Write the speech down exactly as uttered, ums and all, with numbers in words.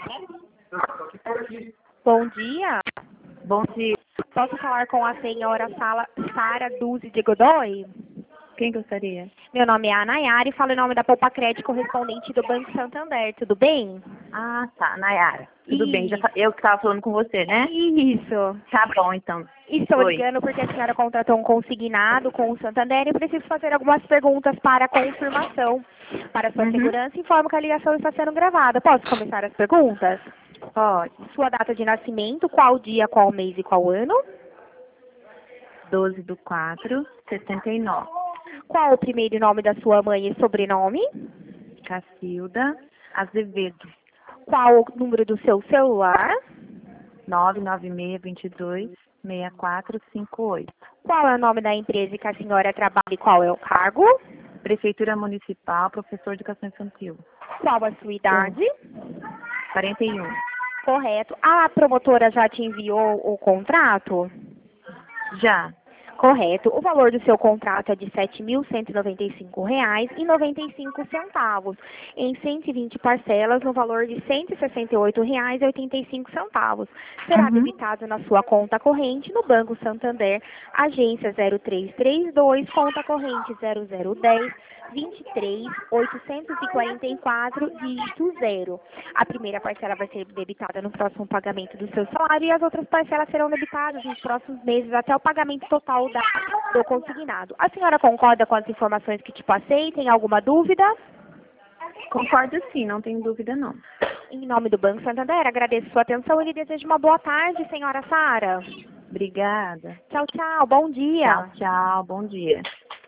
Bom dia. Bom dia. Posso falar com a senhora Sala- Sara Duzzi de Godoy? Quem gostaria? Meu nome é Anayara e falo em nome da Poupa Crédito correspondente do Banco Santander. Tudo bem? Ah, tá, Nayara. Tudo bem, já Isso. fa- eu que estava falando com você, né? Isso. Tá bom, então. Estou Oi. ligando porque a senhora contratou um consignado com o Santander e preciso fazer algumas perguntas para confirmação. Para sua Uhum. segurança, informo que a ligação está sendo gravada. Posso começar as perguntas? Pode. Sua data de nascimento, qual dia, qual mês e qual ano? doze do quatro, sessenta e nove. Qual o primeiro nome da sua mãe e sobrenome? Cacilda Azevedo. Qual o número do seu celular? nove nove seis, dois dois, seis quatro cinco oito. Qual é o nome da empresa que a senhora trabalha e qual é o cargo? Prefeitura Municipal, professor de educação infantil. Qual a sua idade? quarenta e um. Correto. A promotora já te enviou o contrato? Já. Correto. O valor do seu contrato é de sete mil cento e noventa e cinco reais e noventa e cinco centavos, em cento e vinte parcelas no valor de cento e sessenta e oito reais e oitenta e cinco centavos. Será Uhum. debitado na sua conta corrente no Banco Santander, agência zero três três dois, conta corrente zero zero um zero, vinte e três, oitocentos e quarenta e quatro, dígito zero. A primeira parcela vai ser debitada no próximo pagamento do seu salário e as outras parcelas serão debitadas nos próximos meses até o pagamento total da, do consignado. A senhora concorda com as informações que te passei? Tem alguma dúvida? Concordo sim, não tenho dúvida não. Em nome do Banco Santander, agradeço sua atenção e lhe desejo uma boa tarde, senhora Sara. Obrigada. Tchau, tchau. Bom dia. Tchau, tchau. Bom dia.